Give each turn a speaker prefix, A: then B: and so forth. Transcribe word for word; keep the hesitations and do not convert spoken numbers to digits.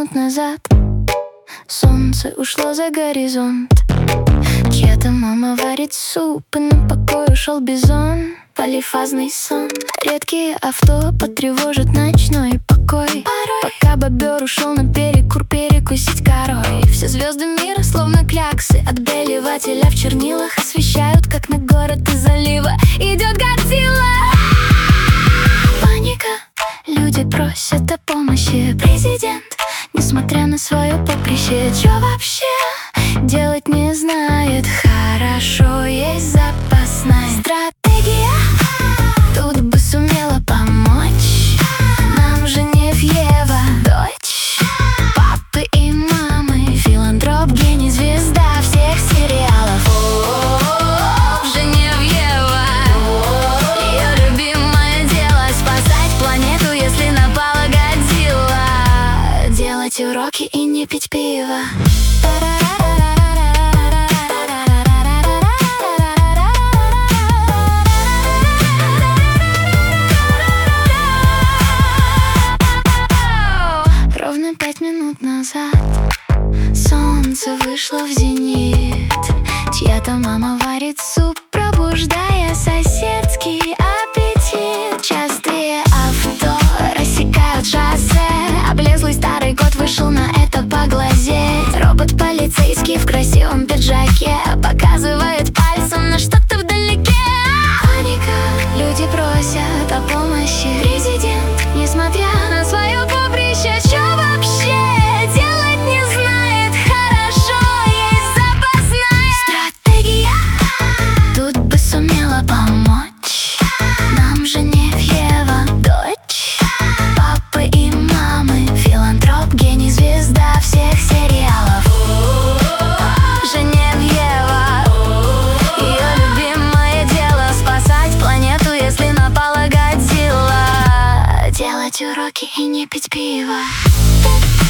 A: минут назад солнце ушло за горизонт. Чья-то мама варит суп, и на покой ушел бизон. Полифазный сон, редкие авто потревожат ночной покой. Порой. Пока бобер ушел на перекур перекусить корой, все звезды мира словно кляксы отбеливателя в чернилах освещают, как на город из залива идет Годзилла. Паника, люди просят о помощи. Президент, несмотря на свое поприще, чё вообще делать не знает. Хорошо, есть запасная стратегия. Тут бы сумела помочь нам Женевьева, дочь папы и мамы, филантроп, гений, звезда всех сериалов. О-о-о, Женевьева, ее любимое дело спасать планету, если напала Годзилла. Делать уроки и не пить пиво. Пять минут назад солнце вышло в зенит. Чья-то мама варит суп, пробуждая соседский аппетит. Частые авто рассекают шоссе. Облезлый старый кот вышел на это поглазеть. Робот-полицейский в красивом пиджаке показывает пальцем на что-то вдалеке. Паника, люди просят о помощи. Президент, несмотря на свое поприще, чё вообще делать не знает. Хорошо, есть запасная стратегия. Тут бы сумела помочь нам Женевьева, дочь папы и мамы, филантроп, гений, звезда всех сериалов. Женевьева, ее любимое дело спасать планету, если напала Годзилла. Делать уроки и не пить пиво.